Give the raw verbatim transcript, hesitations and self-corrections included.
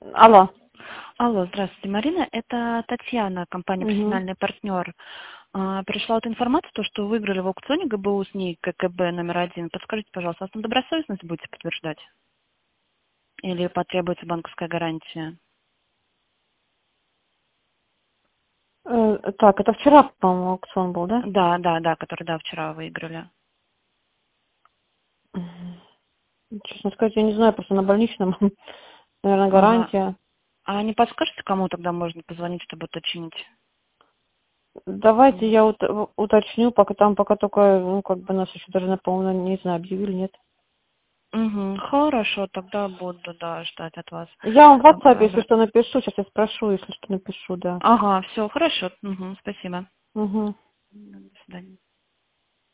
Алло. Алло, здравствуйте, Марина. Это Татьяна, компания Угу. «Профессиональный партнер». А, Пришла вот информация, то, что вы выиграли в аукционе ГБУ с НИИ ККБ номер один. Подскажите, пожалуйста, вас там добросовестность будете подтверждать? Или потребуется банковская гарантия? Э, так, это вчера, по-моему, аукцион был, да? Да, да, да, который, да, вчера выиграли. Мгм. Честно сказать, я не знаю, просто на больничном, наверное, Ага. гарантия. А не подскажете, кому тогда можно позвонить, чтобы уточнить? Давайте я ут- уточню, пока там пока только, ну, как бы нас еще даже, по-моему, не знаю, объявили, нет. Угу, хорошо, тогда буду, да, ждать от вас. Я вам в об- WhatsApp, если обра- что, напишу, сейчас я спрошу, если что, напишу, да. Ага, все, хорошо. Угу, спасибо. Угу. До свидания.